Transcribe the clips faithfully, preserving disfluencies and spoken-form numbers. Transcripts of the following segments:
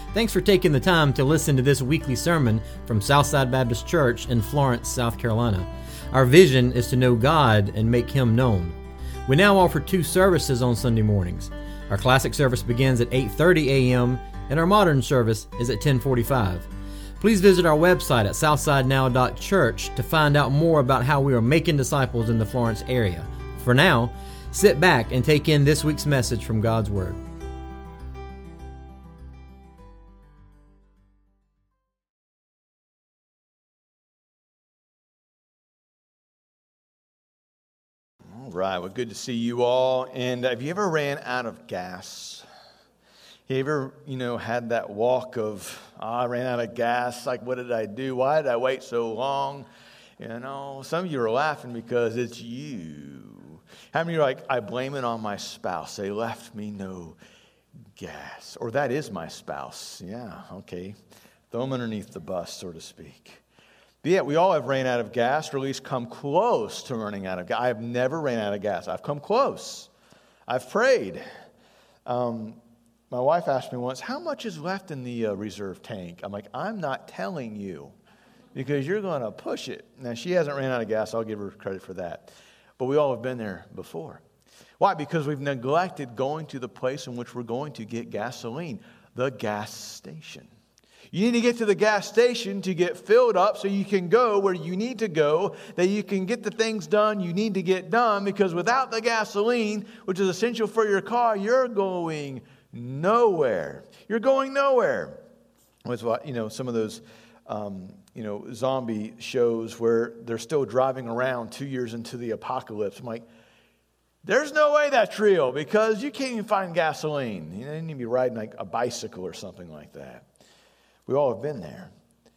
Thanks for taking the time to listen to this weekly sermon from Southside Baptist Church in Florence, South Carolina. Our vision is to know God and make Him known. We now offer two services on Sunday mornings. Our classic service begins at eight thirty a.m. and our modern service is at ten forty-five. Please visit our website at southside now dot church to find out more about how we are making disciples in the Florence area. For now, sit back and take in this week's message from God's Word. All right, well, good to see you all. And have you ever ran out of gas? You ever, you know, had that walk of, oh, I ran out of gas, like, what did I do? Why did I wait so long? You know, some of you are laughing because it's you. How many are like, I blame it on my spouse. They left me no gas. Or that is my spouse. Yeah, okay. Throw them underneath the bus, so to speak. But yeah, we all have ran out of gas, or at least come close to running out of gas. I have never ran out of gas. I've come close. I've prayed. Um, my wife asked me once, how much is left in the uh, reserve tank? I'm like, I'm not telling you because you're going to push it. Now, she hasn't ran out of gas. I'll give her credit for that. But we all have been there before. Why? Because we've neglected going to the place in which we're going to get gasoline, the gas station. You need to get to the gas station to get filled up so you can go where you need to go, that you can get the things done you need to get done, because without the gasoline, which is essential for your car, you're going nowhere. You're going nowhere. It's what, you know, some of those, um, you know, zombie shows where they're still driving around two years into the apocalypse. I'm like, there's no way that's real because you can't even find gasoline. You know, you need to be riding like a bicycle or something like that. We all have been there.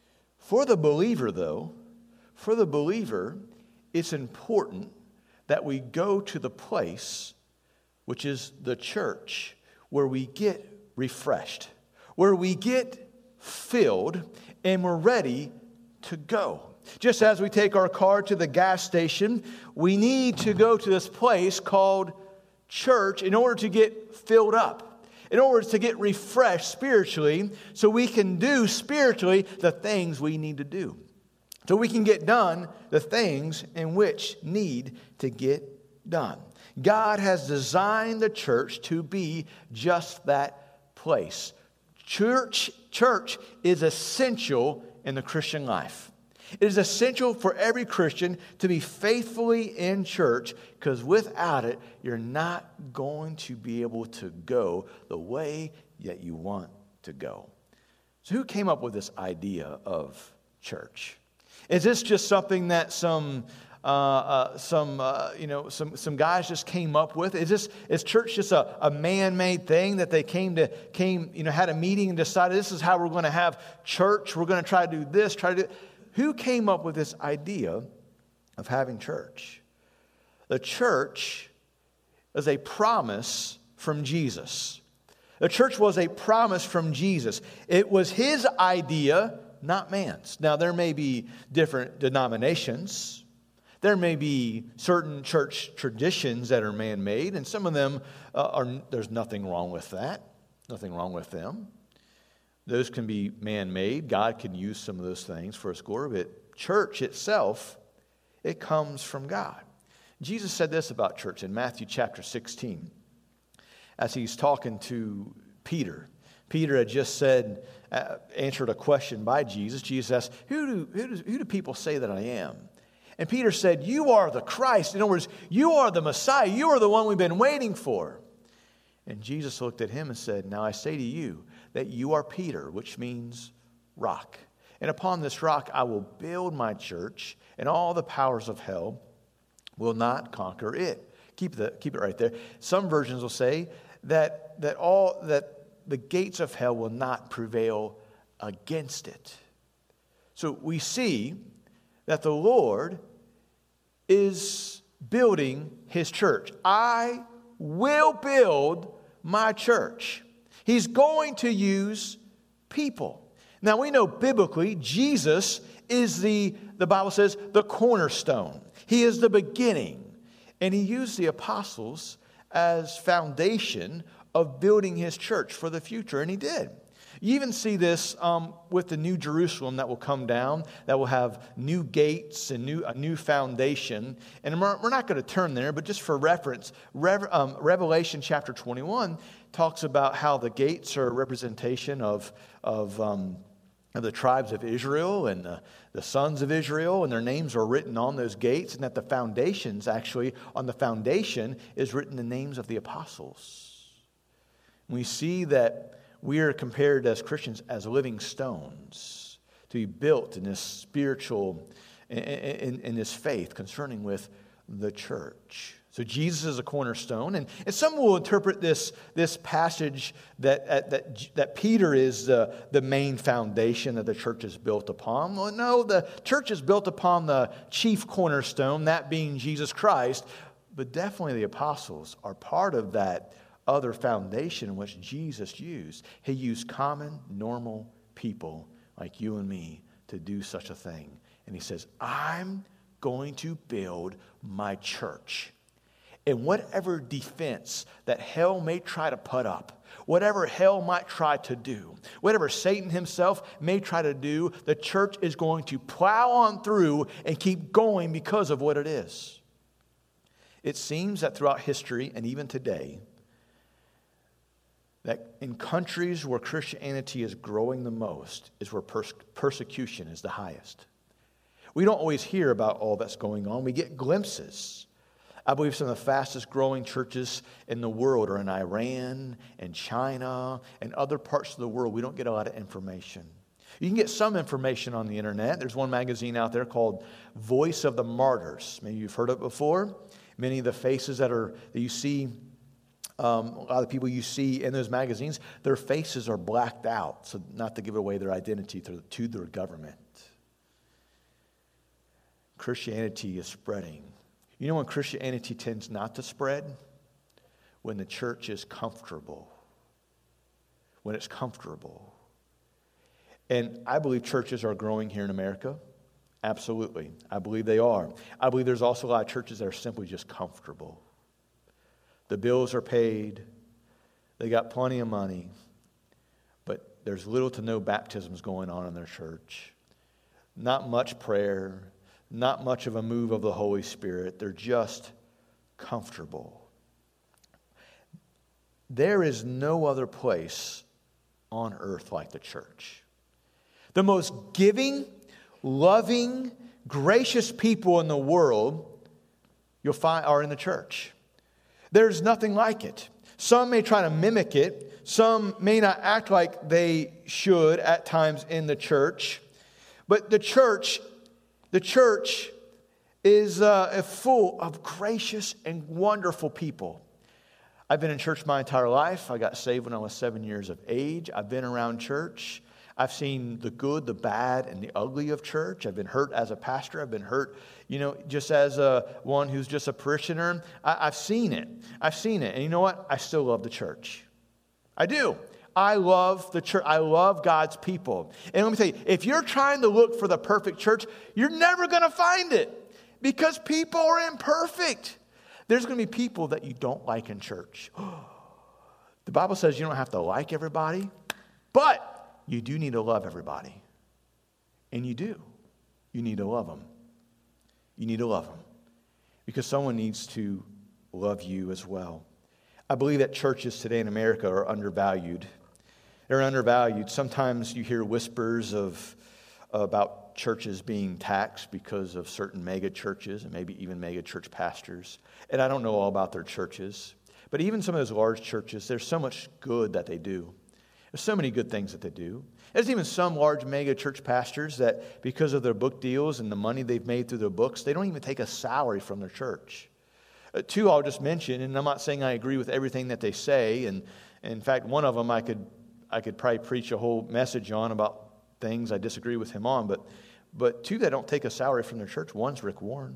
For the believer, though, for the believer, it's important that we go to the place, which is the church, where we get refreshed, where we get filled, and we're ready to go. Just as we take our car to the gas station, we need to go to this place called church in order to get filled up. In order to get refreshed spiritually, so we can do spiritually the things we need to do. So we can get done the things in which need to get done. God has designed the church to be just that place. Church, church is essential in the Christian life. It is essential for every Christian to be faithfully in church, because without it, you're not going to be able to go the way that you want to go. So who came up with this idea of church? Is this just something that some uh, uh, some uh, you know some some guys just came up with? Is this is church just a, a man-made thing that they came to came you know had a meeting and decided this is how we're going to have church? We're going to try to do this, try to do. Who came up with this idea of having church? The church is a promise from Jesus. The church was a promise from Jesus. It was His idea, not man's. Now, there may be different denominations. There may be certain church traditions that are man-made, and some of them uh, are. There's nothing wrong with that. Nothing wrong with them. Those can be man-made. God can use some of those things for His glory. But church itself, it comes from God. Jesus said this about church in Matthew chapter sixteen. As He's talking to Peter. Peter had just said, uh, answered a question by Jesus. Jesus asked, who do, who, do, who do people say that I am? And Peter said, you are the Christ. In other words, you are the Messiah. You are the one we've been waiting for. And Jesus looked at him and said, now I say to you, that you are Peter, which means rock. And upon this rock I will build my church, and all the powers of hell will not conquer it. Keep the keep it right there. Some versions will say that that all that the gates of hell will not prevail against it. So we see that the Lord is building His church. I will build my church. He's going to use people. Now we know biblically Jesus is the, the Bible says, the cornerstone. He is the beginning. And He used the apostles as foundation of building His church for the future. And He did. You even see this um, with the New Jerusalem that will come down, that will have new gates and new, a new foundation. And we're, we're not going to turn there, but just for reference, Rev, um, Revelation chapter twenty-one talks about how the gates are a representation of, of, um, of the tribes of Israel and the, the sons of Israel, and their names are written on those gates, and that the foundations, actually, on the foundation is written the names of the apostles. We see that we are compared as Christians as living stones to be built in this spiritual, in, in, in this faith concerning with the church. So Jesus is a cornerstone, and, and some will interpret this, this passage that, that, that Peter is the, the main foundation that the church is built upon. Well, no, the church is built upon the chief cornerstone, that being Jesus Christ, but definitely the apostles are part of that other foundation in which Jesus used. He used common, normal people like you and me to do such a thing. And he says, I'm going to build my church. And whatever defense that hell may try to put up, whatever hell might try to do, whatever Satan himself may try to do, the church is going to plow on through and keep going because of what it is. It seems that throughout history and even today, that in countries where Christianity is growing the most is where pers- persecution is the highest. We don't always hear about all that's going on. We get glimpses. I believe some of the fastest growing churches in the world are in Iran and China and other parts of the world. We don't get a lot of information. You can get some information on the internet. There's one magazine out there called Voice of the Martyrs. Maybe you've heard of it before. Many of the faces that are that you see, um, a lot of the people you see in those magazines, their faces are blacked out, so not to give away their identity to, to their government. Christianity is spreading. You know when Christianity tends not to spread? When the church is comfortable. When it's comfortable. And I believe churches are growing here in America. Absolutely. I believe they are. I believe there's also a lot of churches that are simply just comfortable. The bills are paid. They got plenty of money. But there's little to no baptisms going on in their church. Not much prayer. Not much of a move of the Holy Spirit. They're just comfortable. There is no other place on earth like the church. The most giving, loving, gracious people in the world you'll find are in the church. There's nothing like it. Some may try to mimic it. Some may not act like they should at times in the church. But the church The church is uh, full of gracious and wonderful people. I've been in church my entire life. I got saved when I was seven years of age. I've been around church. I've seen the good, the bad, and the ugly of church. I've been hurt as a pastor. I've been hurt, you know, just as a, one who's just a parishioner. I, I've seen it. I've seen it. And you know what? I still love the church. I do. I love the church. I love God's people. And let me tell you, if you're trying to look for the perfect church, you're never going to find it because people are imperfect. There's going to be people that you don't like in church. The Bible says you don't have to like everybody, but you do need to love everybody. And you do. You need to love them. You need to love them because someone needs to love you as well. I believe that churches today in America are undervalued. They're undervalued. Sometimes you hear whispers of about churches being taxed because of certain mega churches and maybe even mega church pastors. And I don't know all about their churches. But even some of those large churches, there's so much good that they do. There's so many good things that they do. There's even some large mega church pastors that because of their book deals and the money they've made through their books, they don't even take a salary from their church. Uh, two I'll just mention, and I'm not saying I agree with everything that they say. And, and in fact, one of them I could I could probably preach a whole message on about things I disagree with him on. But but two that don't take a salary from their church. One's Rick Warren.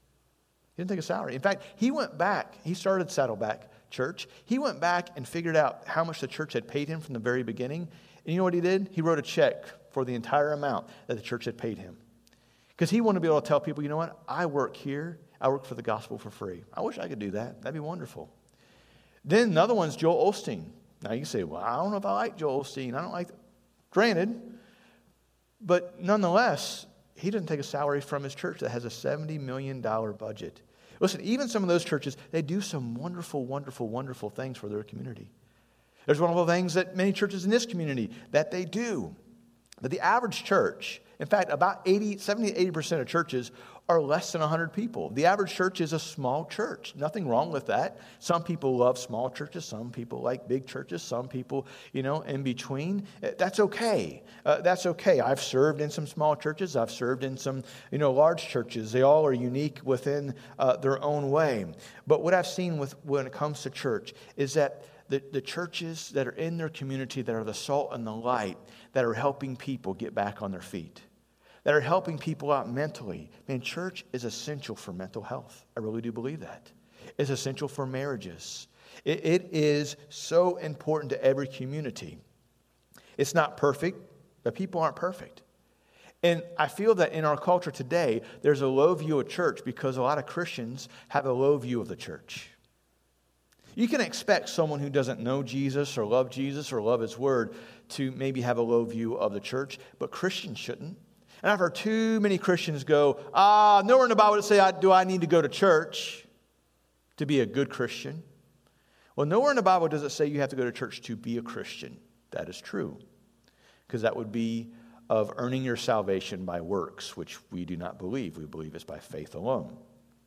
He didn't take a salary. In fact, he went back. He started Saddleback Church. He went back and figured out how much the church had paid him from the very beginning. And you know what he did? He wrote a check for the entire amount that the church had paid him. Because he wanted to be able to tell people, you know what? I work here. I work for the gospel for free. I wish I could do that. That'd be wonderful. Then another one's Joel Osteen. Now you say, well, I don't know if I like Joel Osteen. I don't like, Granted, but nonetheless, he doesn't take a salary from his church that has a seventy million dollars budget. Listen, even some of those churches, they do some wonderful, wonderful, wonderful things for their community. There's wonderful things that many churches in this community that they do. But the average church, in fact, about eighty, seventy to eighty percent of churches are less than one hundred people. The average church is a small church. Nothing wrong with that. Some people love small churches. Some people like big churches. Some people, you know, in between. That's okay. Uh, that's okay. I've served in some small churches. I've served in some, you know, large churches. They all are unique within uh, their own way. But what I've seen with when it comes to church is that the, the churches that are in their community that are the salt and the light that are helping people get back on their feet, that are helping people out mentally. Man, church is essential for mental health. I really do believe that. It's essential for marriages. It, it is so important to every community. It's not perfect, but people aren't perfect. And I feel that in our culture today, there's a low view of church because a lot of Christians have a low view of the church. You can expect someone who doesn't know Jesus or love Jesus or love His Word to maybe have a low view of the church, but Christians shouldn't. And I've heard too many Christians go, ah, nowhere in the Bible to say, do I need to go to church to be a good Christian? Well, nowhere in the Bible does it say you have to go to church to be a Christian. That is true, because that would be of earning your salvation by works, which we do not believe. We believe it's by faith alone.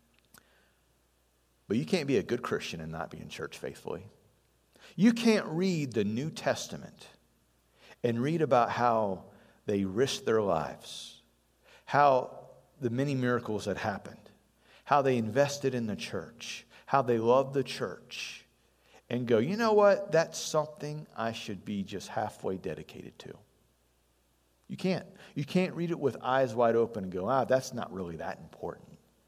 But you can't be a good Christian and not be in church faithfully. You can't read the New Testament and read about how they risked their lives, how the many miracles that happened, how they invested in the church, how they loved the church, and go, you know what, that's something I should be just halfway dedicated to. You can't. You can't read it with eyes wide open and go, ah, that's not really that important.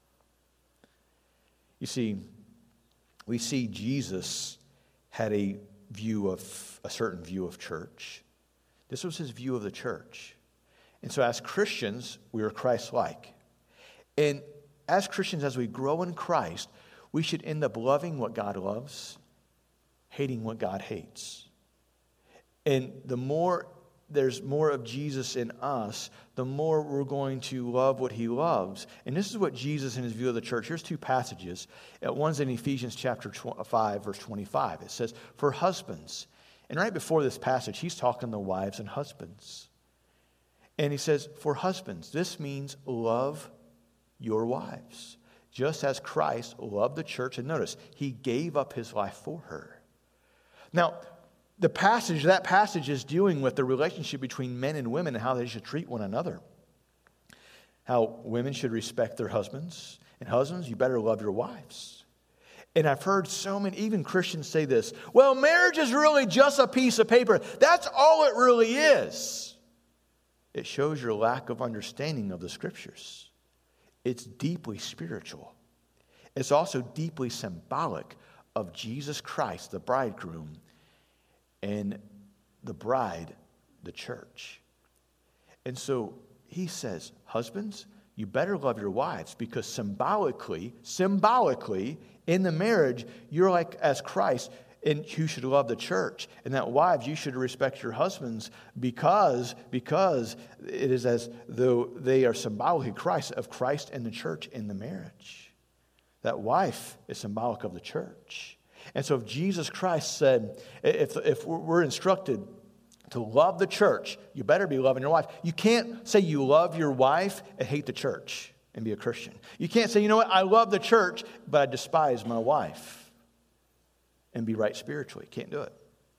You see, we see Jesus had a view of, a certain view of church. This was his view of the church. And so as Christians, we are Christ-like. And as Christians, as we grow in Christ, we should end up loving what God loves, hating what God hates. And the more there's more of Jesus in us, the more we're going to love what he loves. And this is what Jesus in his view of the church. Here's two passages. One's in Ephesians chapter five, verse twenty-five. It says, for husbands. And right before this passage, he's talking to wives and husbands. And he says, for husbands, this means love your wives, just as Christ loved the church. And notice, he gave up his life for her. Now, the passage, that passage is dealing with the relationship between men and women and how they should treat one another. How women should respect their husbands. And husbands, you better love your wives. And I've heard so many, even Christians say this, well, marriage is really just a piece of paper. That's all it really is. It shows your lack of understanding of the Scriptures. It's deeply spiritual. It's also deeply symbolic of Jesus Christ, the bridegroom, and the bride, the church. And so he says, husbands, you better love your wives, because symbolically, symbolically, in the marriage, you're like as Christ, and you should love the church. And that wives, you should respect your husbands because, because it is as though they are symbolically Christ, of Christ and the church in the marriage. That wife is symbolic of the church. And so if Jesus Christ said, if, if we're instructed to love the church, you better be loving your wife. You can't say you love your wife and hate the church and be a Christian. You can't say, you know what, I love the church, but I despise my wife and be right spiritually. Can't do it.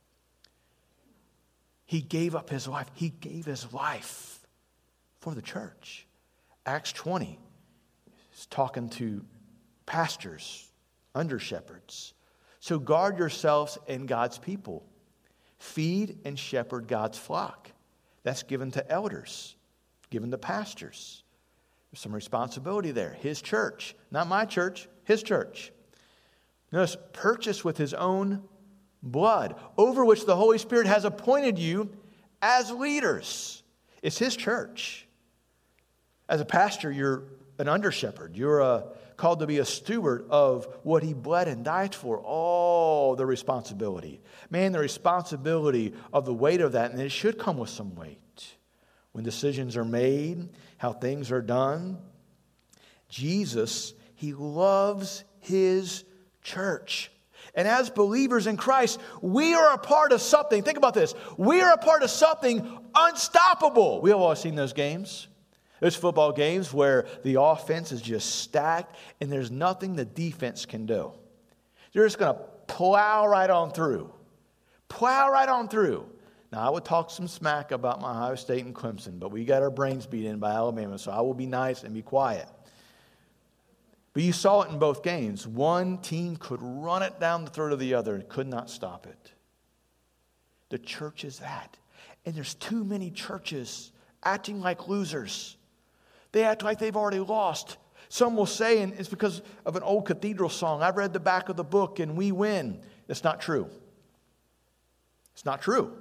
He gave up his life. He gave his life for the church. Acts twenty is talking to pastors, under shepherds. So guard yourselves and God's people. Feed and shepherd God's flock. That's given to elders, given to pastors. There's some responsibility there. His church, not my church, his church. Notice, purchased with his own blood, over which the Holy Spirit has appointed you as leaders. It's his church. As a pastor, you're an under shepherd. You're a called to be a steward of what he bled and died for. Oh, the responsibility. Man, the responsibility of the weight of that, and it should come with some weight. When decisions are made, how things are done. Jesus, he loves his church. And as believers in Christ, we are a part of something. Think about this. We are a part of something unstoppable. We have all seen those games. There's football games where the offense is just stacked and there's nothing the defense can do. They're just going to plow right on through. Plow right on through. Now, I would talk some smack about my Ohio State and Clemson, but we got our brains beat in by Alabama, so I will be nice and be quiet. But you saw it in both games. One team could run it down the throat of the other and could not stop it. The church is that. And there's too many churches acting like losers. They act like they've already lost. Some will say, and it's because of an old cathedral song, I've read the back of the book and we win. It's not true. It's not true.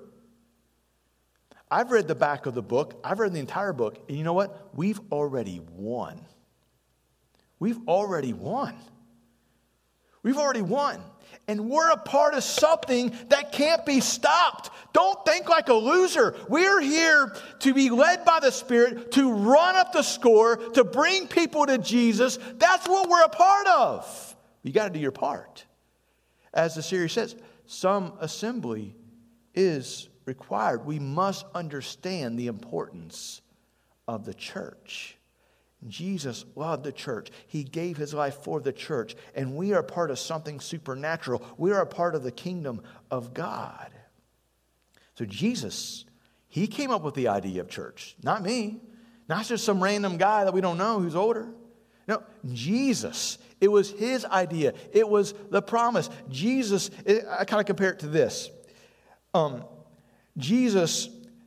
I've read the back of the book. I've read the entire book. And you know what? We've already won. We've already won. We've already won. And we're a part of something that can't be stopped. Don't think like a loser. We're here to be led by the Spirit, to run up the score, to bring people to Jesus. That's what we're a part of. You got to do your part. As the series says, some assembly is required. We must understand the importance of the church. Jesus loved the church. He gave his life for the church. And we are part of something supernatural. We are a part of the kingdom of God. So Jesus, he came up with the idea of church. Not me. Not just some random guy that we don't know who's older. No, Jesus. It was his idea. It was the promise. Jesus, I kind of compare it to this. Um, Jesus,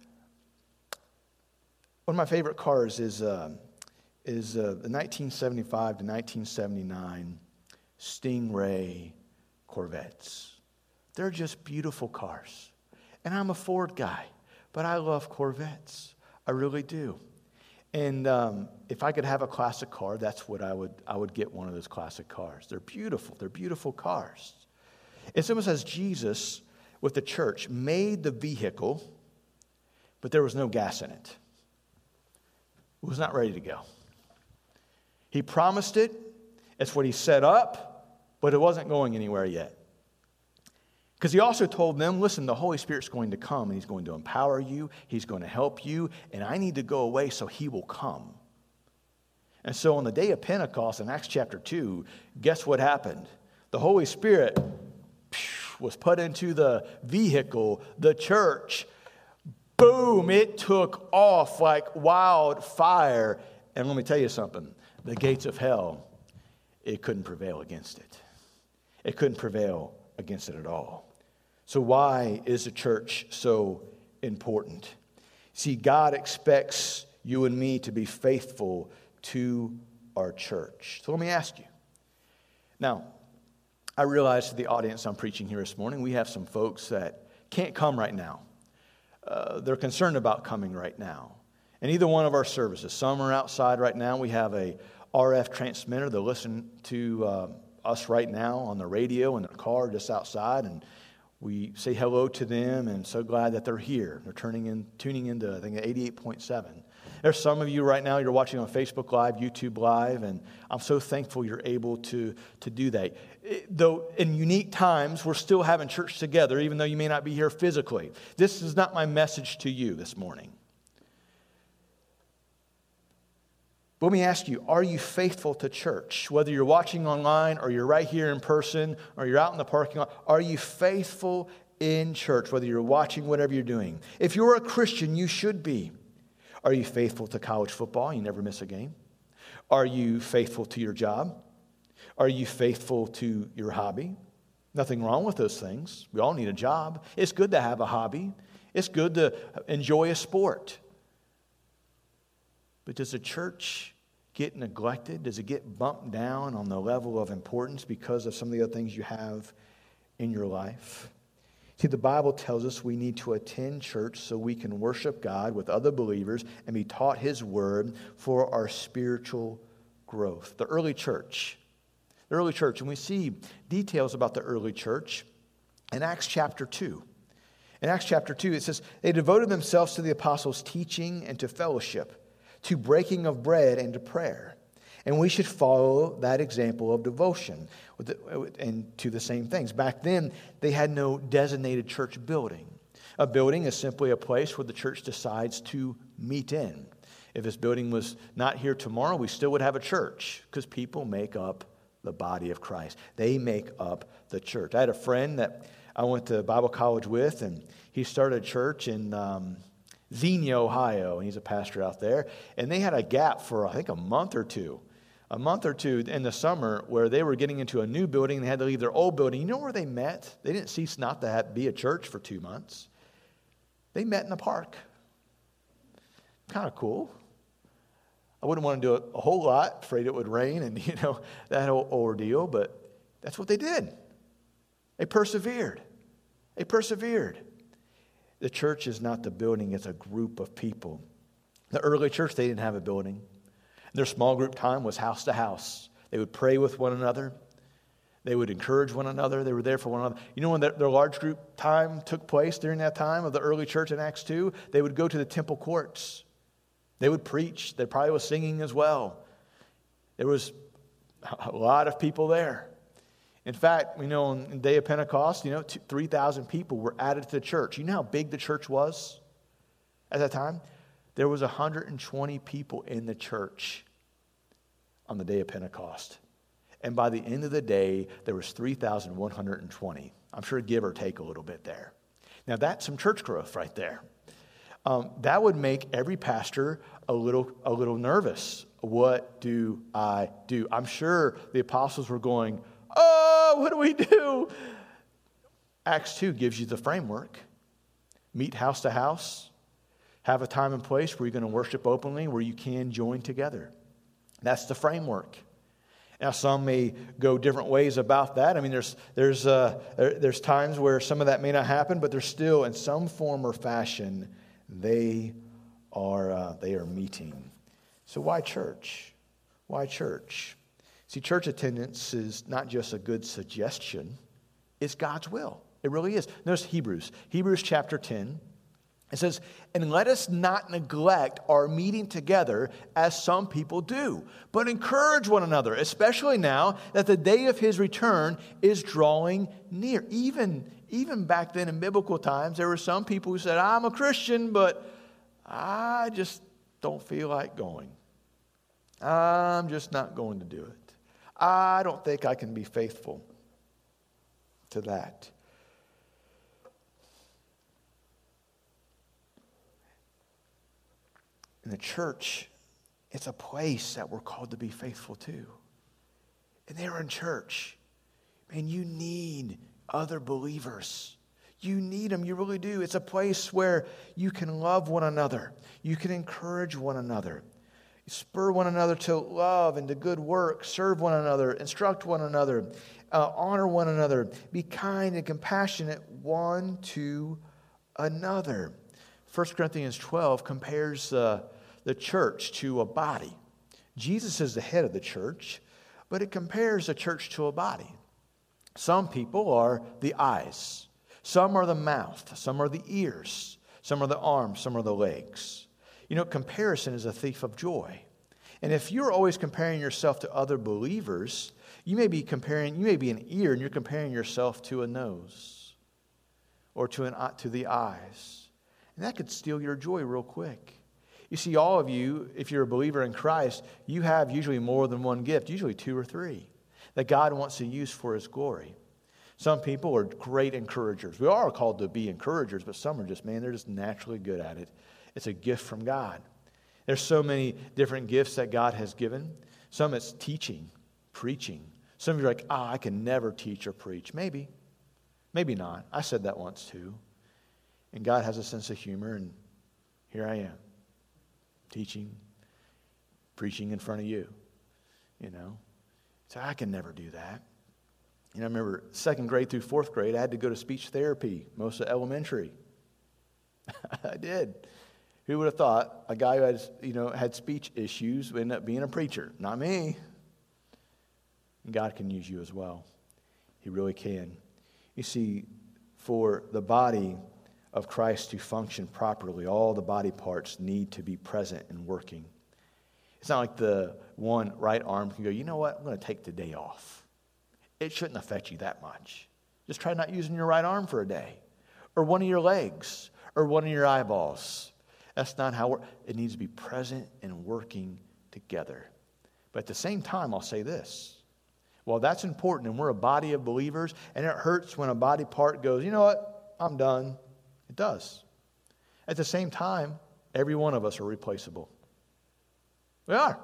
one of my favorite cars is... Uh, is uh, the nineteen seventy-five to nineteen seventy-nine Stingray Corvettes. They're just beautiful cars. And I'm a Ford guy, but I love Corvettes. I really do. And um, if I could have a classic car, that's what I would, I would get one of those classic cars. They're beautiful. They're beautiful cars. It's almost as Jesus, with the church, made the vehicle, but there was no gas in it. It was not ready to go. He promised it. It's what he set up, but it wasn't going anywhere yet. Because he also told them, listen, the Holy Spirit's going to come, and he's going to empower you. He's going to help you, and I need to go away so he will come. And so on the day of Pentecost in Acts chapter two, guess what happened? The Holy Spirit was put into the vehicle, the church. Boom, it took off like wildfire. And let me tell you something. The gates of hell, it couldn't prevail against it. It couldn't prevail against it at all. So why is the church so important? See, God expects you and me to be faithful to our church. So let me ask you. Now, I realize to the audience I'm preaching here this morning, we have some folks that can't come right now. Uh, they're concerned about coming right now. And either one of our services, some are outside right now. We have a R F transmitter. They'll listen to uh, us right now on the radio in the car just outside, and we say hello to them, and so glad that they're here. They're turning in, tuning into, I think, eighty-eight point seven. There's some of you right now, you're watching on Facebook Live, YouTube Live, and I'm so thankful you're able to, to do that. It, though in unique times, we're still having church together, even though you may not be here physically. This is not my message to you this morning. Let me ask you, are you faithful to church? Whether you're watching online or you're right here in person or you're out in the parking lot, are you faithful in church? Whether you're watching, whatever you're doing. If you're a Christian, you should be. Are you faithful to college football? You never miss a game. Are you faithful to your job? Are you faithful to your hobby? Nothing wrong with those things. We all need a job. It's good to have a hobby. It's good to enjoy a sport. But does the church get neglected? Does it get bumped down on the level of importance because of some of the other things you have in your life? See, the Bible tells us we need to attend church so we can worship God with other believers and be taught his word for our spiritual growth. The early church, the early church. And we see details about the early church in Acts chapter two. In Acts chapter two, it says, they devoted themselves to the apostles' teaching and to fellowship, to breaking of bread and to prayer. And we should follow that example of devotion with the, and to the same things. Back then, they had no designated church building. A building is simply a place where the church decides to meet in. If this building was not here tomorrow, we still would have a church because people make up the body of Christ. They make up the church. I had a friend that I went to Bible college with, and he started a church in um, Xenia, Ohio, and he's a pastor out there. And they had a gap for, I think, a month or two. A month or two in the summer where they were getting into a new building. They had to leave their old building. You know where they met? They didn't cease not to have, be a church for two months. They met in the park. Kind of cool. I wouldn't want to do it a whole lot, afraid it would rain and, you know, that whole ordeal, but that's what they did. They persevered. They persevered. The church is not the building, it's a group of people. The early church, they didn't have a building. Their small group time was house to house. They would pray with one another. They would encourage one another. They were there for one another. You know when their, their large group time took place during that time of the early church in Acts two? They would go to the temple courts. They would preach. There probably was singing as well. There was a lot of people there. In fact, you know, on the day of Pentecost, you know, three thousand people were added to the church. You know how big the church was at that time? There was one hundred twenty people in the church on the day of Pentecost. And by the end of the day, there was three thousand one hundred twenty. I'm sure give or take a little bit there. Now, that's some church growth right there. Um, that would make every pastor a little, a little nervous. What do I do? I'm sure the apostles were going, oh, what do we do? Acts two gives you the framework. Meet house to house. Have a time and place where you're going to worship openly, where you can join together. That's the framework. Now, some may go different ways about that. I mean, there's there's uh, there, there's times where some of that may not happen, but there's still, in some form or fashion, they are uh, they are meeting. So why church? Why church? See, church attendance is not just a good suggestion; it's God's will. It really is. Notice Hebrews, Hebrews chapter ten. It says, and let us not neglect our meeting together as some people do, but encourage one another, especially now that the day of his return is drawing near. Even, even back then in biblical times, there were some people who said, I'm a Christian, but I just don't feel like going. I'm just not going to do it. I don't think I can be faithful to that. In the church, it's a place that we're called to be faithful to. And they're in church. Man, you need other believers. You need them. You really do. It's a place where you can love one another. You can encourage one another. You spur one another to love and to good work. Serve one another. Instruct one another. Uh, honor one another. Be kind and compassionate one to another. First Corinthians twelve compares uh, the church to a body. Jesus is the head of the church, but it compares the church to a body. Some people are the eyes. Some are the mouth. Some are the ears. Some are the arms. Some are the legs. You know, comparison is a thief of joy. And if you're always comparing yourself to other believers, you may be comparing, you may be an ear and you're comparing yourself to a nose or to an to the eyes. And that could steal your joy real quick. You see, all of you, if you're a believer in Christ, you have usually more than one gift, usually two or three, that God wants to use for his glory. Some people are great encouragers. We all are called to be encouragers, but some are just, man, they're just naturally good at it. It's a gift from God. There's so many different gifts that God has given. Some it's teaching, preaching. Some of you are like, ah, oh, I can never teach or preach. Maybe. Maybe not. I said that once too. And God has a sense of humor, and here I am, teaching, preaching in front of you, you know. So I can never do that. You know, I remember second grade through fourth grade, I had to go to speech therapy, most of elementary. I did. Who would have thought a guy who had, you know, had speech issues would end up being a preacher? Not me. And God can use you as well. He really can. You see, for the body of Christ to function properly, all the body parts need to be present and working. It's not like the one right arm can go, you know what, I'm going to take the day off. It shouldn't affect you that much. Just try not using your right arm for a day. Or one of your legs. Or one of your eyeballs. That's not how we're, it needs to be present and working together. But at the same time, I'll say this. While that's important and we're a body of believers, and it hurts when a body part goes, you know what, I'm done. It does. At the same time, every one of us are replaceable. We are.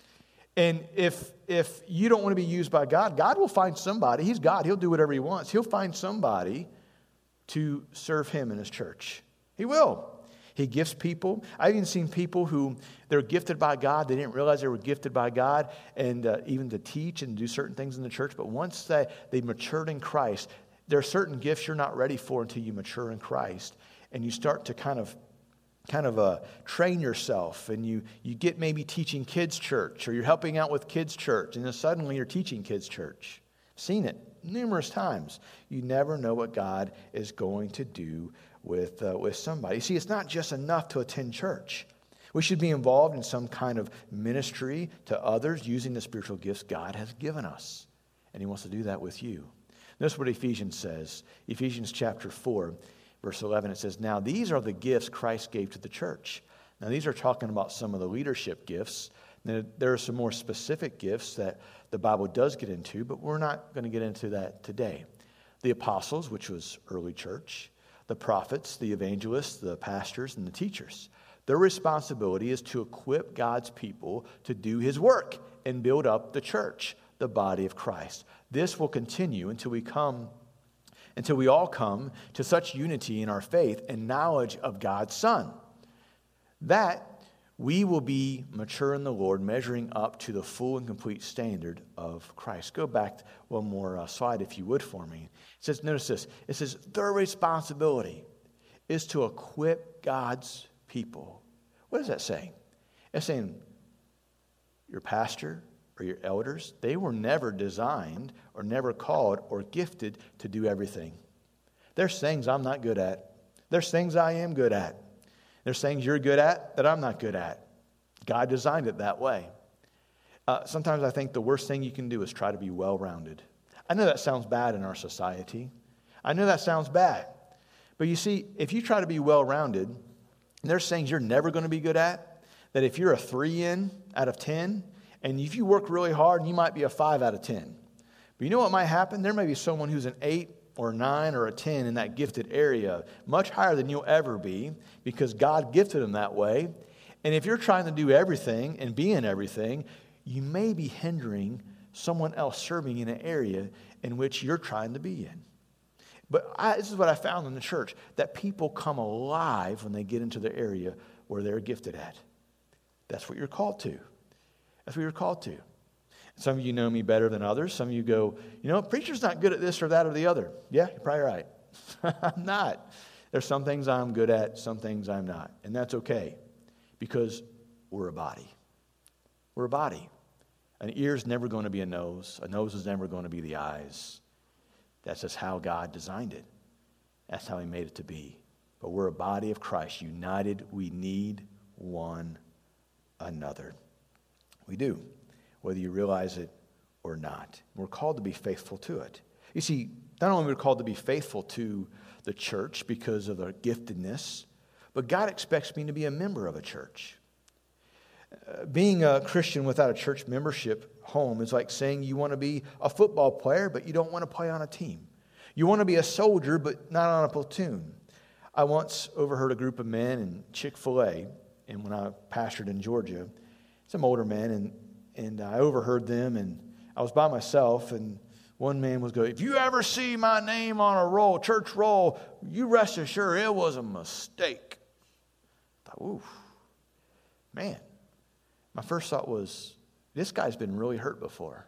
And if if you don't want to be used by God, God will find somebody. He's God. He'll do whatever he wants. He'll find somebody to serve him in his church. He will. He gifts people. I've even seen people who, they're gifted by God. They didn't realize they were gifted by God, and uh, even to teach and do certain things in the church. But once they, they matured in Christ, there are certain gifts you're not ready for until you mature in Christ. And you start to kind of kind of uh, train yourself, and you, you get maybe teaching kids church, or you're helping out with kids church, and then suddenly you're teaching kids church. I've seen it numerous times. You never know what God is going to do with, uh, with somebody. You see, it's not just enough to attend church. We should be involved in some kind of ministry to others using the spiritual gifts God has given us. And he wants to do that with you. Notice what Ephesians says. Ephesians chapter four. Verse eleven, it says, now these are the gifts Christ gave to the church. Now these are talking about some of the leadership gifts. Now, there are some more specific gifts that the Bible does get into, but we're not going to get into that today. The apostles, which was early church, the prophets, the evangelists, the pastors, and the teachers. Their responsibility is to equip God's people to do his work and build up the church, the body of Christ. This will continue until we come Until we all come to such unity in our faith and knowledge of God's Son, that we will be mature in the Lord, measuring up to the full and complete standard of Christ. Go back one more uh, slide, if you would, for me. It says, notice this. It says, their responsibility is to equip God's people. What is that saying? It's saying your pastor or your elders, they were never designed or never called or gifted to do everything. There's things I'm not good at. There's things I am good at. There's things you're good at that I'm not good at. God designed it that way. Uh, sometimes I think the worst thing you can do is try to be well-rounded. I know that sounds bad in our society. I know that sounds bad. But you see, if you try to be well-rounded, there's things you're never going to be good at, that if you're a three in out of ten, and if you work really hard, you might be a five out of ten. But you know what might happen? There may be someone who's an eight or a nine or a ten in that gifted area, much higher than you'll ever be, because God gifted them that way. And if you're trying to do everything and be in everything, you may be hindering someone else serving in an area in which you're trying to be in. But I, this is what I found in the church, that people come alive when they get into the area where they're gifted at. That's what you're called to. That's what you're called to. Some of you know me better than others. Some of you go, you know, preacher's not good at this or that or the other. Yeah, you're probably right. I'm not. There's some things I'm good at, some things I'm not. And that's okay, because we're a body. We're a body. An ear's never going to be a nose. A nose is never going to be the eyes. That's just how God designed it. That's how he made it to be. But we're a body of Christ. United, we need one another. We do, whether you realize it or not. We're called to be faithful to it. You see, not only are we called to be faithful to the church because of their giftedness, but God expects me to be a member of a church. Uh, being a Christian without a church membership home is like saying you want to be a football player, but you don't want to play on a team. You want to be a soldier, but not on a platoon. I once overheard a group of men in Chick-fil-A, and when I pastored in Georgia, some older men, and, and I overheard them, and I was by myself, and one man was going, if you ever see my name on a roll, church roll, you rest assured it was a mistake. I thought, ooh, man. My first thought was, this guy's been really hurt before.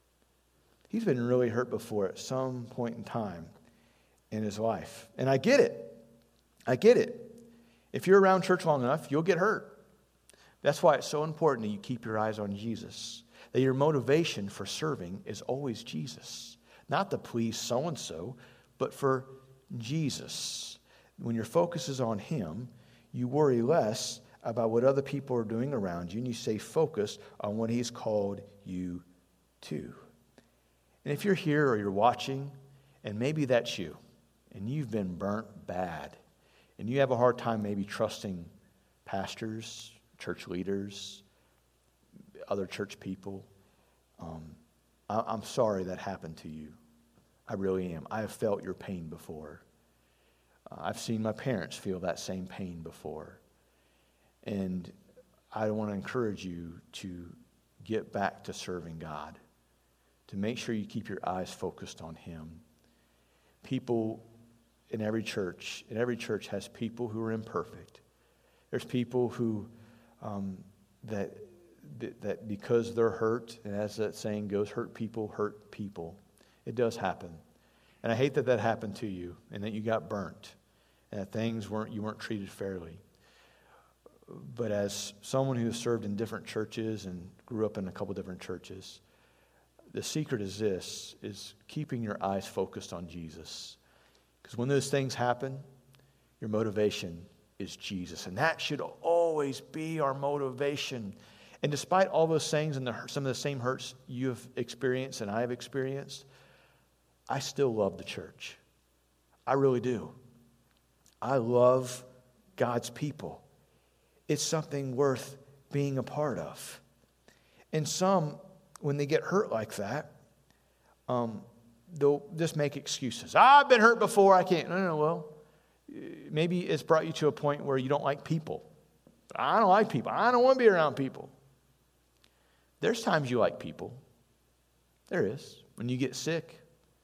He's been really hurt before at some point in time in his life. And I get it. I get it. If you're around church long enough, you'll get hurt. That's why it's so important that you keep your eyes on Jesus, that that your motivation for serving is always Jesus. Not to please so-and-so, but for Jesus. When your focus is on Him, you worry less about what other people are doing around you, and you stay focused on what He's called you to. And if you're here or you're watching, and maybe that's you, and you've been burnt bad, and you have a hard time maybe trusting pastors, church leaders, other church people, um, I, I'm sorry that happened to you. I really am. I have felt your pain before. Uh, I've seen my parents feel that same pain before. And I want to encourage you to get back to serving God, to make sure you keep your eyes focused on Him. People in every church, in every church has people who are imperfect. There's people who, um, that, that because they're hurt, and as that saying goes, hurt people hurt people. It does happen. And I hate that that happened to you, and that you got burnt, and that things weren't, you weren't treated fairly. But as someone who has served in different churches and grew up in a couple different churches, the secret is this, is keeping your eyes focused on Jesus. Because when those things happen, your motivation is Jesus. And that should always be our motivation. And despite all those things and the, some of the same hurts you have experienced and I have experienced, I still love the church. I really do. I love God's people. It's something worth being a part of. And some, when they get hurt like that, um, they'll just make excuses. I've been hurt before, I can't. No, no, no, well, maybe it's brought you to a point where you don't like people. I don't like people. I don't want to be around people. There's times you like people. There is. When you get sick,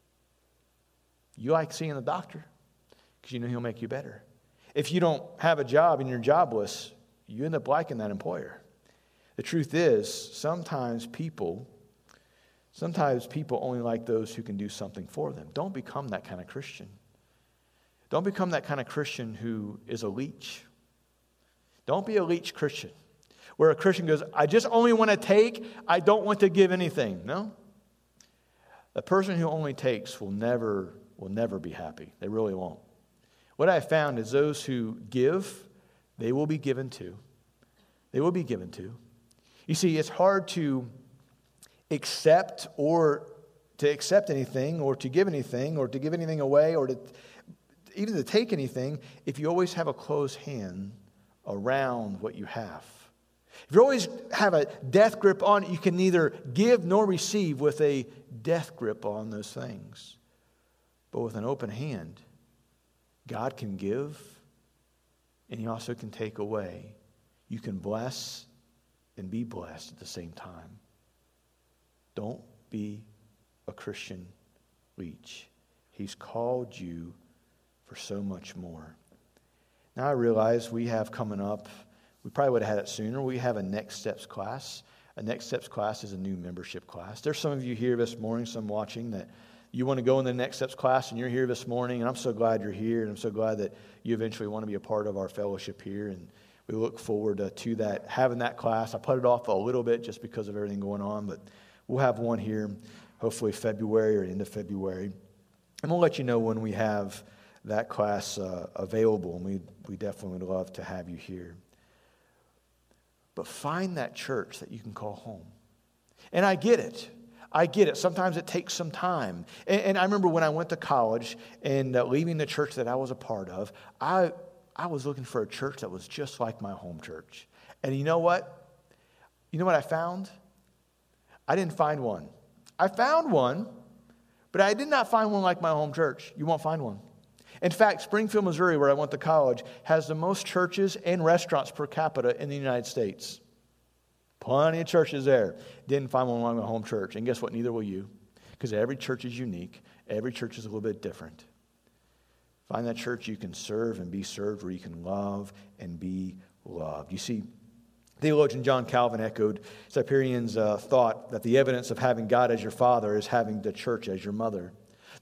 you like seeing the doctor because you know he'll make you better. If you don't have a job and you're jobless, you end up liking that employer. The truth is, sometimes people, sometimes people only like those who can do something for them. Don't become that kind of Christian. Don't become that kind of Christian who is a leech. Don't be a leech Christian, where a Christian goes, I just only want to take, I don't want to give anything. No. The person who only takes will never, will never be happy. They really won't. What I found is those who give, they will be given to. They will be given to. You see, it's hard to accept or to accept anything or to give anything or to give anything away or to even to take anything if you always have a closed hand around what you have. If you always have a death grip on it, you can neither give nor receive with a death grip on those things. But with an open hand, God can give and He also can take away. You can bless and be blessed at the same time. Don't be a Christian leech. He's called you for so much more. Now I realize we have coming up, we probably would have had it sooner, we have a Next Steps class. A Next Steps class is a new membership class. There's some of you here this morning, some watching, that you want to go in the Next Steps class, and you're here this morning, and I'm so glad you're here, and I'm so glad that you eventually want to be a part of our fellowship here, and we look forward to, to that, having that class. I put it off a little bit just because of everything going on, but we'll have one here, hopefully February or end of February, and we'll let you know when we have that class uh, available, and we we definitely would love to have you here. But find that church that you can call home. And I get it. I get it. Sometimes it takes some time. And, and I remember when I went to college and uh, leaving the church that I was a part of, I I was looking for a church that was just like my home church. And you know what? You know what I found? I didn't find one. I found one, but I did not find one like my home church. You won't find one. In fact, Springfield, Missouri, where I went to college, has the most churches and restaurants per capita in the United States. Plenty of churches there. Didn't find one like my home church. And guess what? Neither will you. Because every church is unique. Every church is a little bit different. Find that church you can serve and be served, where you can love and be loved. You see, theologian John Calvin echoed Cyprian's uh, thought that the evidence of having God as your father is having the church as your mother.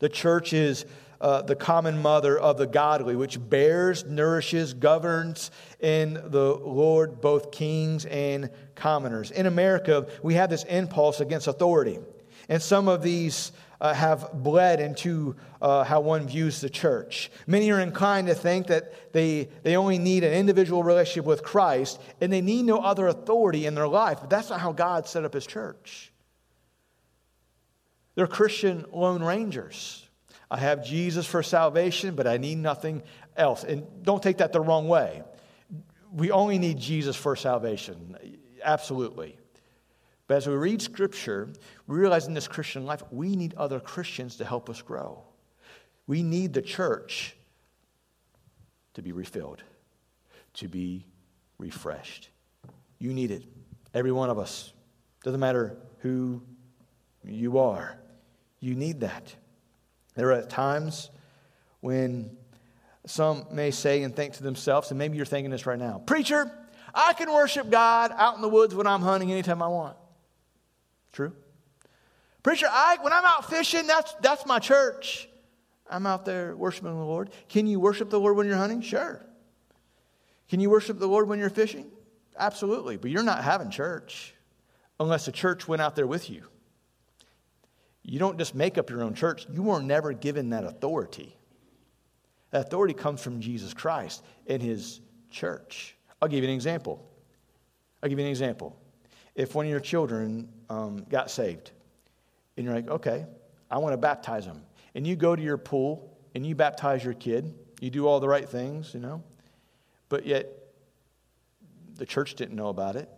The church is uh, the common mother of the godly, which bears, nourishes, governs in the Lord both kings and commoners. In America, we have this impulse against authority. And some of these uh, have bled into uh, how one views the church. Many are inclined to think that they, they only need an individual relationship with Christ and they need no other authority in their life. But that's not how God set up His church. They're Christian lone rangers. I have Jesus for salvation, but I need nothing else. And don't take that the wrong way. We only need Jesus for salvation. Absolutely. But as we read Scripture, we realize in this Christian life, we need other Christians to help us grow. We need the church to be refilled, to be refreshed. You need it. Every one of us. Doesn't matter who you are. You need that. There are times when some may say and think to themselves, and maybe you're thinking this right now, "Preacher, I can worship God out in the woods when I'm hunting anytime I want." True. "Preacher, I when I'm out fishing, that's that's my church. I'm out there worshiping the Lord." Can you worship the Lord when you're hunting? Sure. Can you worship the Lord when you're fishing? Absolutely. But you're not having church unless the church went out there with you. You don't just make up your own church. You were never given that authority. That authority comes from Jesus Christ and His church. I'll give you an example. I'll give you an example. If one of your children um, got saved, and you're like, "Okay, I want to baptize them," and you go to your pool and you baptize your kid, you do all the right things, you know, but yet the church didn't know about it.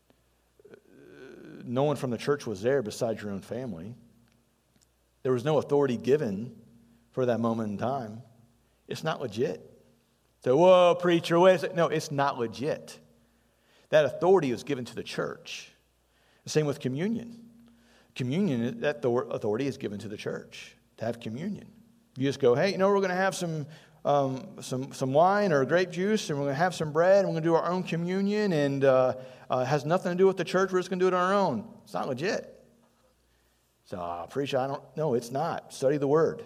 No one from the church was there besides your own family. There was no authority given for that moment in time. It's not legit. So, "Whoa, preacher, wait a second." No, it's not legit. That authority is given to the church. The same with communion. Communion, that authority is given to the church to have communion. You just go, "Hey, you know, we're going to have some um, some some wine or grape juice, and we're going to have some bread, and we're going to do our own communion, and uh, uh, it has nothing to do with the church. We're just going to do it on our own." It's not legit. So, uh, "Preacher, I don't know." It's not. Study the Word.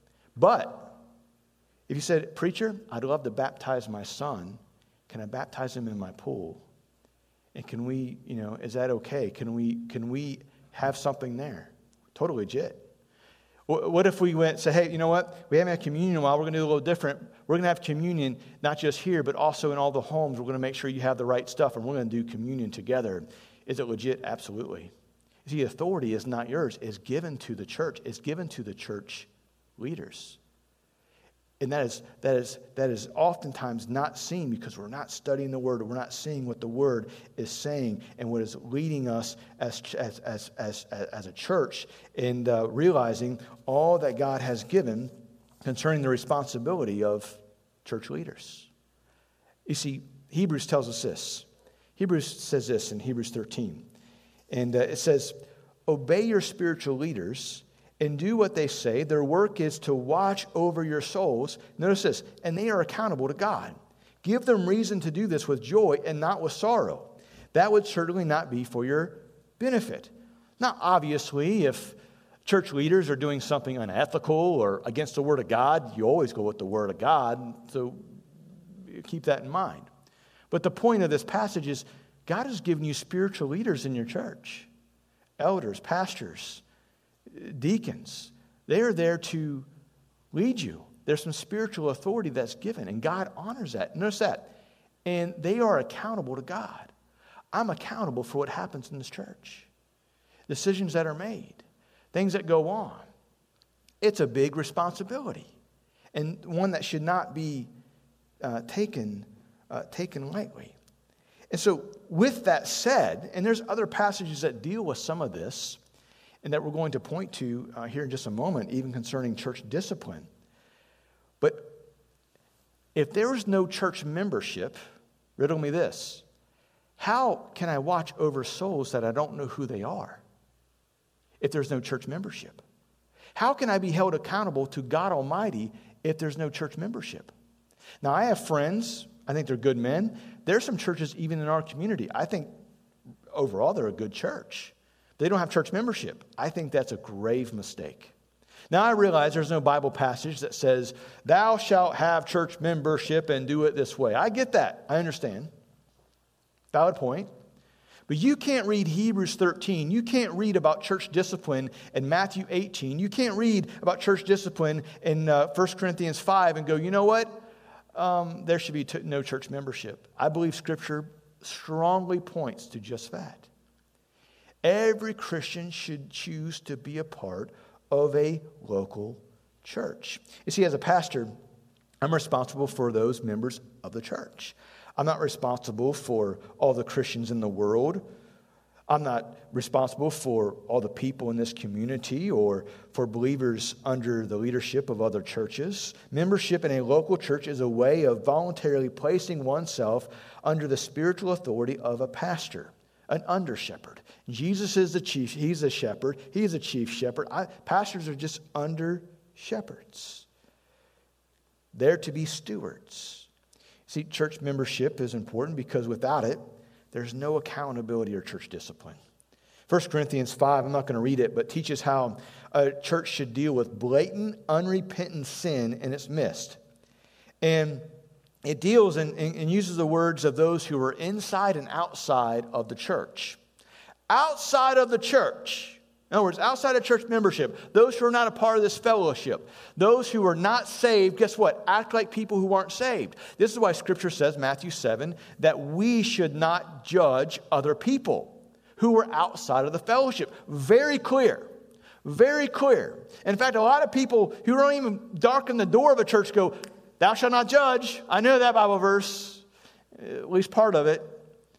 But if you said, "Preacher, I'd love to baptize my son. Can I baptize him in my pool? And can we, you know, is that okay? Can we can we have something there?" Totally legit. What if we went and said, "Hey, you know what? We haven't had communion in a while. We're going to do a little different. We're going to have communion not just here, but also in all the homes. We're going to make sure you have the right stuff, and we're going to do communion together." Is it legit? Absolutely. See, authority is not yours. It's given to the church. It's given to the church leaders. And that is that is that is oftentimes not seen because we're not studying the Word. We're not seeing what the Word is saying and what is leading us as as as as, as a church, and uh, realizing all that God has given concerning the responsibility of church leaders. You see, Hebrews tells us this. Hebrews says this in Hebrews thirteen, and uh, it says, "Obey your spiritual leaders and do what they say. Their work is to watch over your souls." Notice this. "And they are accountable to God. Give them reason to do this with joy and not with sorrow. That would certainly not be for your benefit." Now, obviously, if church leaders are doing something unethical or against the Word of God, you always go with the Word of God. So keep that in mind. But the point of this passage is God has given you spiritual leaders in your church. Elders, pastors, deacons. They are there to lead you. There's some spiritual authority that's given, and God honors that. Notice that. And they are accountable to God. I'm accountable for what happens in this church. Decisions that are made. Things that go on. It's a big responsibility. And one that should not be uh, taken, uh, taken lightly. And so with that said, and there's other passages that deal with some of this, and that we're going to point to uh, here in just a moment, even concerning church discipline. But if there is no church membership, riddle me this, how can I watch over souls that I don't know who they are if there's no church membership? How can I be held accountable to God Almighty if there's no church membership? Now, I have friends, I think they're good men. There's some churches even in our community. I think overall they're a good church. They don't have church membership. I think that's a grave mistake. Now, I realize there's no Bible passage that says, thou shalt have church membership and do it this way. I get that. I understand. Valid point. But you can't read Hebrews thirteen. You can't read about church discipline in Matthew eighteen. You can't read about church discipline in uh, First Corinthians five and go, you know what? Um, there should be t- no church membership. I believe Scripture strongly points to just that. Every Christian should choose to be a part of a local church. You see, as a pastor, I'm responsible for those members of the church. I'm not responsible for all the Christians in the world. I'm not responsible for all the people in this community or for believers under the leadership of other churches. Membership in a local church is a way of voluntarily placing oneself under the spiritual authority of a pastor, an under-shepherd. Jesus is the chief. He's a shepherd. He's a chief shepherd. I, pastors are just under-shepherds. They're to be stewards. See, church membership is important because without it, there's no accountability or church discipline. First Corinthians five, I'm not going to read it, but teaches how a church should deal with blatant, unrepentant sin in its midst. And it deals and, and uses the words of those who are inside and outside of the church. Outside of the church. In other words, outside of church membership, those who are not a part of this fellowship, those who are not saved, guess what? Act like people who aren't saved. This is why Scripture says, Matthew seven, that we should not judge other people who are outside of the fellowship. Very clear. Very clear. In fact, a lot of people who don't even darken the door of a church go, thou shalt not judge. I know that Bible verse, at least part of it.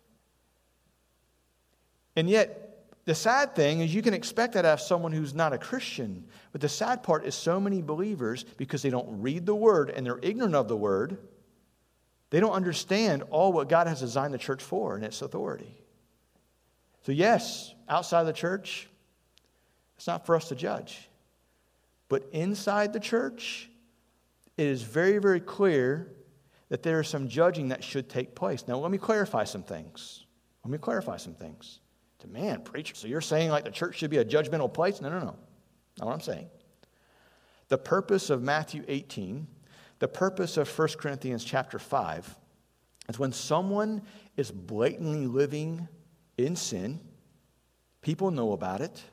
And yet, the sad thing is you can expect that out of someone who's not a Christian. But the sad part is so many believers, because they don't read the Word and they're ignorant of the Word, they don't understand all what God has designed the church for and its authority. So yes, outside the church, it's not for us to judge. But inside the church, it is very, very clear that there is some judging that should take place. Now, let me clarify some things. Let me clarify some things. Man, preacher, so you're saying like the church should be a judgmental place? No, no, no. Not what I'm saying. The purpose of Matthew eighteen, the purpose of First Corinthians chapter five, is when someone is blatantly living in sin, people know about it,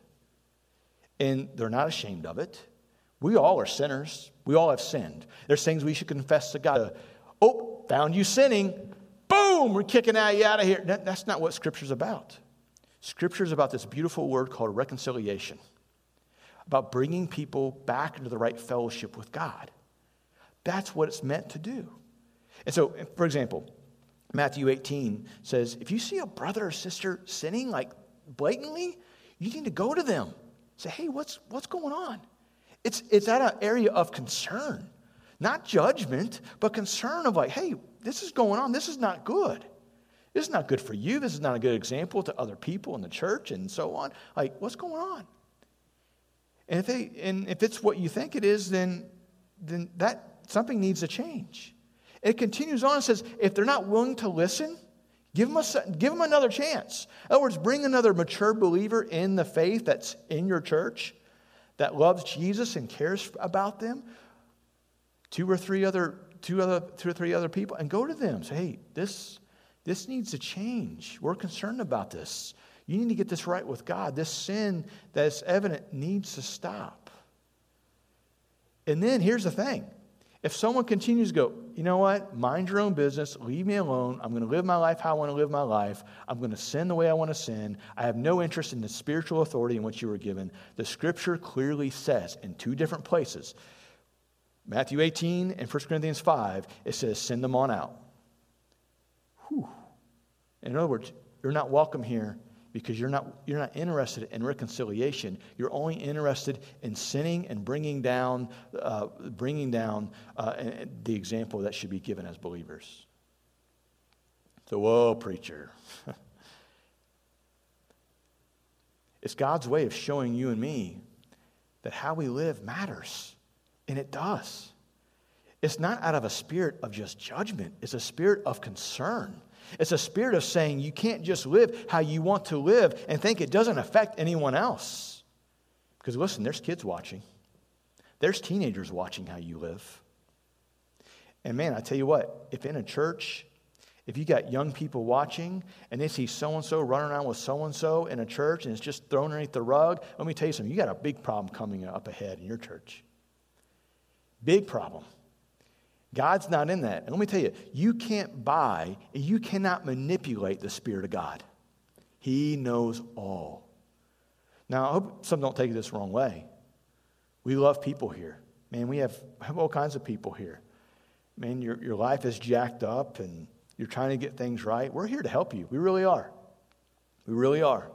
and they're not ashamed of it. We all are sinners. We all have sinned. There's things we should confess to God. Oh, found you sinning. Boom, we're kicking you out of here. That's not what Scripture's about. Scripture is about this beautiful word called reconciliation, about bringing people back into the right fellowship with God. That's what it's meant to do. And so, for example, Matthew eighteen says, if you see a brother or sister sinning like blatantly, you need to go to them. Say, hey, what's what's going on? It's, it's at an area of concern, not judgment, but concern of like, hey, this is going on. This is not good. This is not good for you. This is not a good example to other people in the church and so on. Like, what's going on? And if they, and if it's what you think it is, then, then that something needs to change. It continues on and says, if they're not willing to listen, give them, a, give them another chance. In other words, bring another mature believer in the faith that's in your church that loves Jesus and cares about them. Two or three other, two other, two or three other people, and go to them. Say, hey, this. This needs to change. We're concerned about this. You need to get this right with God. This sin that is evident needs to stop. And then here's the thing. If someone continues to go, you know what? Mind your own business. Leave me alone. I'm going to live my life how I want to live my life. I'm going to sin the way I want to sin. I have no interest in the spiritual authority in which you were given. The Scripture clearly says in two different places, Matthew eighteen and First Corinthians five, it says, send them on out. Whew. In other words, you're not welcome here because you're not, you're not interested in reconciliation. You're only interested in sinning and bringing down, uh, bringing down uh, the example that should be given as believers. So, whoa, preacher. It's God's way of showing you and me that how we live matters. And it does. It's not out of a spirit of just judgment. It's a spirit of concern. It's a spirit of saying you can't just live how you want to live and think it doesn't affect anyone else. Because listen, there's kids watching. There's teenagers watching how you live. And man, I tell you what, if in a church, if you got young people watching and they see so-and-so running around with so-and-so in a church and it's just thrown underneath the rug, let me tell you something, you got a big problem coming up ahead in your church. Big problem. God's not in that. And let me tell you, you can't buy, you cannot manipulate the Spirit of God. He knows all. Now, I hope some don't take this the wrong way. We love people here. Man, we have, have all kinds of people here. Man, your, your life is jacked up and you're trying to get things right. We're here to help you. We really are. We really are.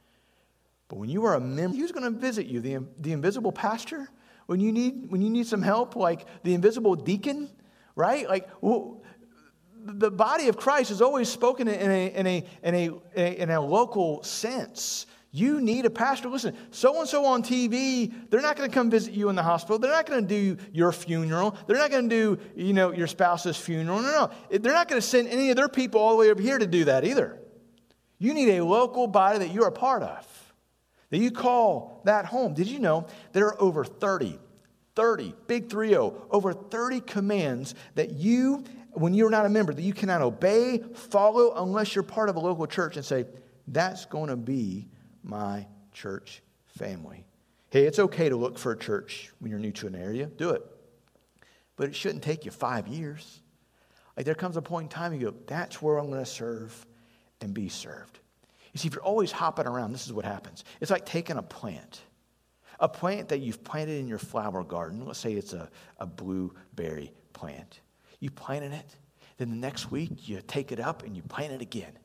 But when you are a member, who's going to visit you? The, the invisible pastor? When you need when you need some help, like the invisible deacon, right? Like well, the body of Christ is always spoken in a in a in a in a local sense. You need a pastor. Listen, so-and-so on T V, they're not going to come visit you in the hospital. They're not going to do your funeral. They're not going to do, you know, your spouse's funeral. No, no. They're not going to send any of their people all the way over here to do that either. You need a local body that you're a part of, that you call that home. Did you know there are over thirty, thirty, big three oh, over thirty commands that you, when you're not a member, that you cannot obey, follow, unless you're part of a local church and say, that's going to be my church family. Hey, it's okay to look for a church when you're new to an area. Do it. But it shouldn't take you five years. Like there comes a point in time you go, that's where I'm going to serve and be served. You see, if you're always hopping around, this is what happens. It's like taking a plant. A plant that you've planted in your flower garden. Let's say it's a, a blueberry plant. You planted it. Then the next week you take it up and you plant it again.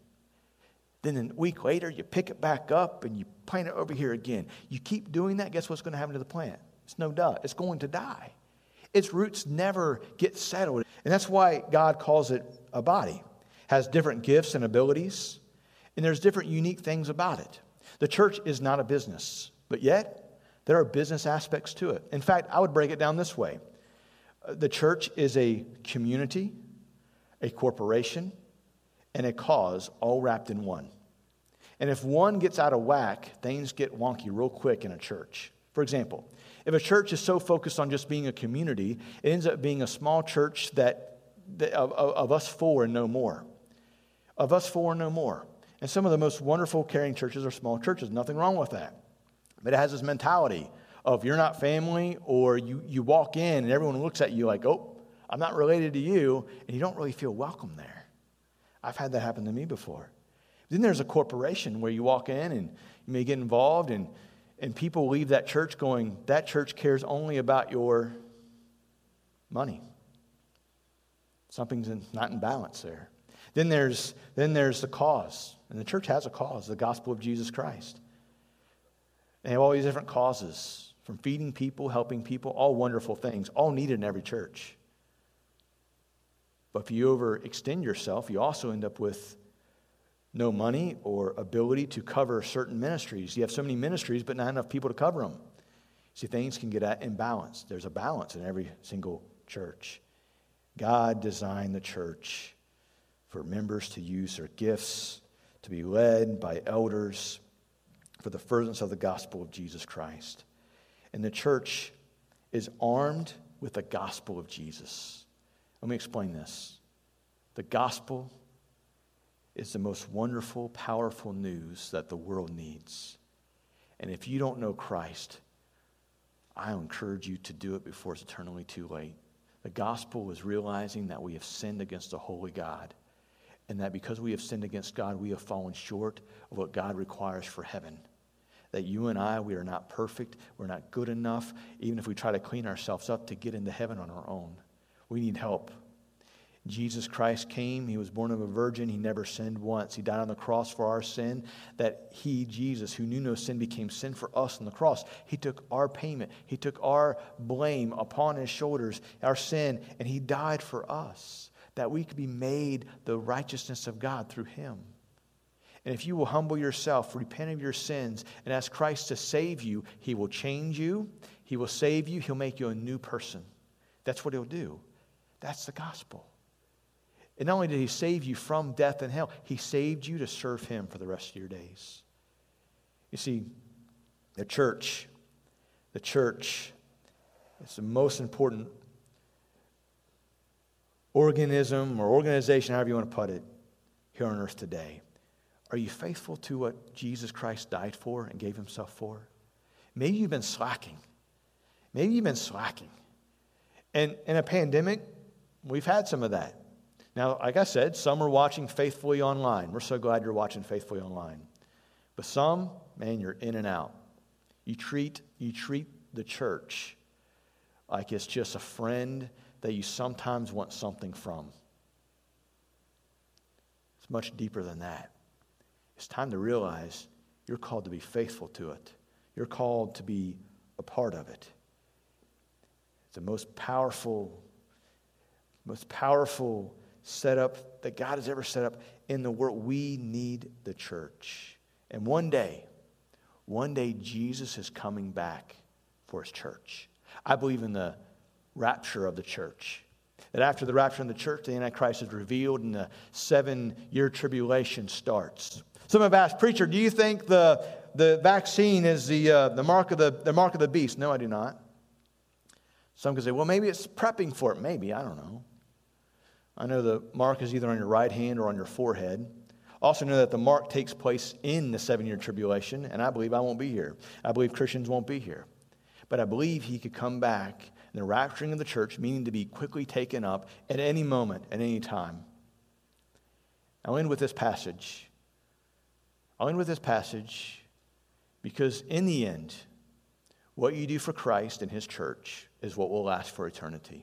Then a week later, you pick it back up and you plant it over here again. You keep doing that, guess what's going to happen to the plant? It's no doubt. It's going to die. Its roots never get settled. And that's why God calls it a body. It has different gifts and abilities. And there's different unique things about it. The church is not a business. But yet, there are business aspects to it. In fact, I would break it down this way. The church is a community, a corporation, and a cause all wrapped in one. And if one gets out of whack, things get wonky real quick in a church. For example, if a church is so focused on just being a community, it ends up being a small church that, that of, of, of us four and no more. Of us four and no more. And some of the most wonderful, caring churches are small churches. Nothing wrong with that. But it has this mentality of you're not family, or you, you walk in and everyone looks at you like, oh, I'm not related to you, and you don't really feel welcome there. I've had that happen to me before. Then there's a corporation where you walk in and you may get involved, and, and people leave that church going, that church cares only about your money. Something's in, not in balance there. Then there's, then there's the cause. And the church has a cause, the gospel of Jesus Christ. They have all these different causes, from feeding people, helping people, all wonderful things, all needed in every church. But if you overextend yourself, you also end up with no money or ability to cover certain ministries. You have so many ministries, but not enough people to cover them. See, things can get imbalanced. There's a balance in every single church. God designed the church for members to use their gifts, to be led by elders for the furtherance of the gospel of Jesus Christ. And the church is armed with the gospel of Jesus. Let me explain this. The gospel is the most wonderful, powerful news that the world needs. And if you don't know Christ, I encourage you to do it before it's eternally too late. The gospel is realizing that we have sinned against a holy God, and that because we have sinned against God, we have fallen short of what God requires for heaven. That you and I, we are not perfect, we're not good enough, even if we try to clean ourselves up to get into heaven on our own. We need help. Jesus Christ came. He was born of a virgin. He never sinned once. He died on the cross for our sin, that he, Jesus, who knew no sin, became sin for us on the cross. He took our payment. He took our blame upon his shoulders, our sin, and he died for us, that we could be made the righteousness of God through him. And if you will humble yourself, repent of your sins, and ask Christ to save you, he will change you. He will save you. He'll make you a new person. That's what he'll do. That's the gospel. And not only did he save you from death and hell, he saved you to serve him for the rest of your days. You see, the church, the church It's the most important organism or organization, however you want to put it, here on earth today. Are you faithful to what Jesus Christ died for and gave himself for? Maybe you've been slacking. Maybe you've been slacking. And in a pandemic, we've had some of that. Now, like I said, some are watching faithfully online. We're so glad you're watching faithfully online. But some, man, you're in and out. You treat, you treat the church like it's just a friend that you sometimes want something from. It's much deeper than that. It's time to realize you're called to be faithful to it. You're called to be a part of it. It's the most powerful, most powerful setup that God has ever set up in the world. We need the church. And one day, one day Jesus is coming back for his church. I believe in the rapture of the church. That after the rapture of the church, the Antichrist is revealed and the seven-year tribulation starts. Some have asked, preacher, do you think the, the vaccine is the, uh, the, mark of the, the mark of the beast? No, I do not. Some can say, well, maybe it's prepping for it. Maybe, I don't know. I know the mark is either on your right hand or on your forehead. Also know that the mark takes place in the seven-year tribulation, and I believe I won't be here. I believe Christians won't be here. But I believe he could come back in the rapturing of the church, meaning to be quickly taken up at any moment, at any time. I'll end with this passage. I'll end with this passage because in the end, what you do for Christ and his church is what will last for eternity.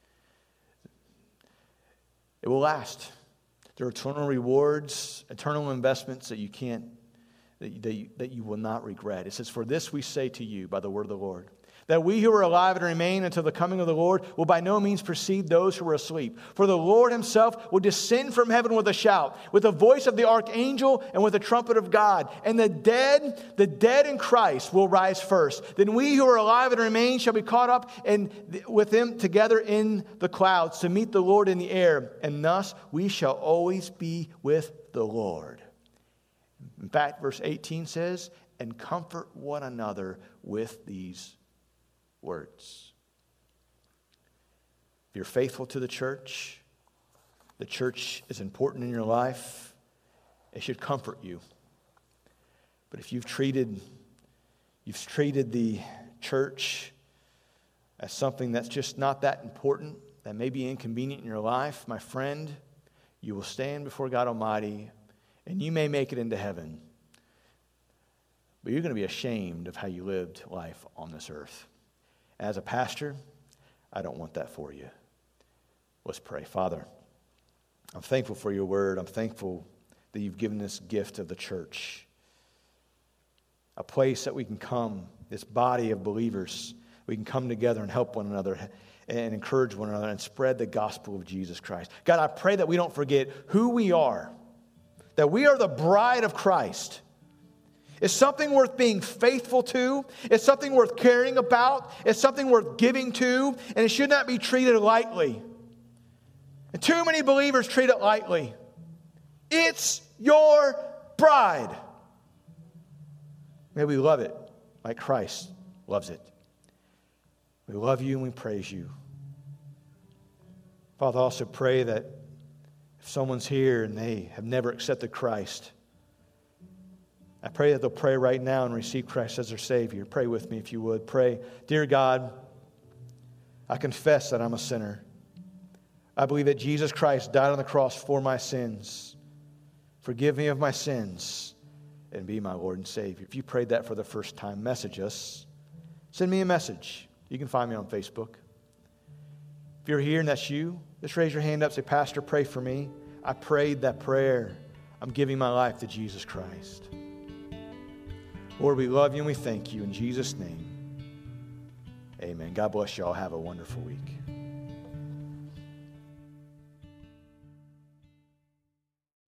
It will last. There are eternal rewards, eternal investments that you can't, that you, that you, that you will not regret. It says, for this we say to you by the word of the Lord, that we who are alive and remain until the coming of the Lord will by no means precede those who are asleep. For the Lord himself will descend from heaven with a shout, with the voice of the archangel and with the trumpet of God. And the dead, the dead in Christ will rise first. Then we who are alive and remain shall be caught up and with him together in the clouds to meet the Lord in the air. And thus we shall always be with the Lord. In fact, verse eighteen says, and comfort one another with these words. If you're faithful to the church, the church is important in your life, it should comfort you. But if you've treated you've treated the church as something that's just not that important, that may be inconvenient in your life, my friend, you will stand before God Almighty and you may make it into heaven. But you're going to be ashamed of how you lived life on this earth. As a pastor, I don't want that for you. Let's pray. Father, I'm thankful for your word. I'm thankful that you've given this gift of the church. A place that we can come, this body of believers, we can come together and help one another and encourage one another and spread the gospel of Jesus Christ. God, I pray that we don't forget who we are, that we are the bride of Christ. It's something worth being faithful to. It's something worth caring about. It's something worth giving to. And it should not be treated lightly. And too many believers treat it lightly. It's your bride. May we love it like Christ loves it. We love you and we praise you. Father, I also pray that if someone's here and they have never accepted Christ, I pray that they'll pray right now and receive Christ as their Savior. Pray with me if you would. Pray, dear God, I confess that I'm a sinner. I believe that Jesus Christ died on the cross for my sins. Forgive me of my sins and be my Lord and Savior. If you prayed that for the first time, message us. Send me a message. You can find me on Facebook. If you're here and that's you, just raise your hand up. Say, Pastor, pray for me. I prayed that prayer. I'm giving my life to Jesus Christ. Lord, we love you and we thank you. In Jesus' name, amen. God bless you all. Have a wonderful week.